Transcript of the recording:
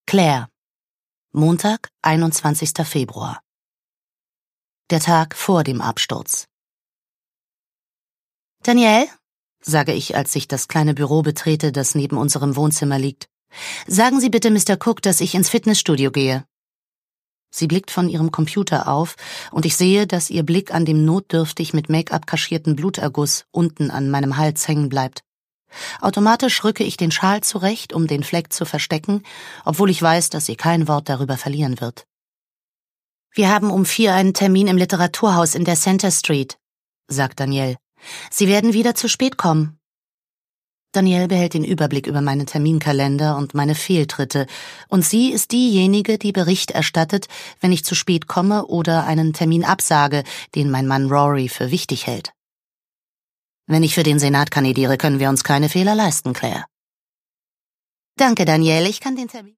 Claire. Montag, 21. Februar. Der Tag vor dem Absturz. Danielle, sage ich, als ich das kleine Büro betrete, das neben unserem Wohnzimmer liegt. Sagen Sie bitte Mr. Cook, dass ich ins Fitnessstudio gehe. Sie blickt von ihrem Computer auf und ich sehe, dass ihr Blick an dem notdürftig mit Make-up kaschierten Bluterguss unten an meinem Hals hängen bleibt. Automatisch rücke ich den Schal zurecht, um den Fleck zu verstecken, obwohl ich weiß, dass sie kein Wort darüber verlieren wird. Wir haben um 4 einen Termin im Literaturhaus in der Center Street, sagt Danielle. Sie werden wieder zu spät kommen. Danielle behält den Überblick über meinen Terminkalender und meine Fehltritte, und sie ist diejenige, die Bericht erstattet, wenn ich zu spät komme oder einen Termin absage, den mein Mann Rory für wichtig hält. Wenn ich für den Senat kandidiere, können wir uns keine Fehler leisten, Claire. Danke, Danielle, ich kann den Termin...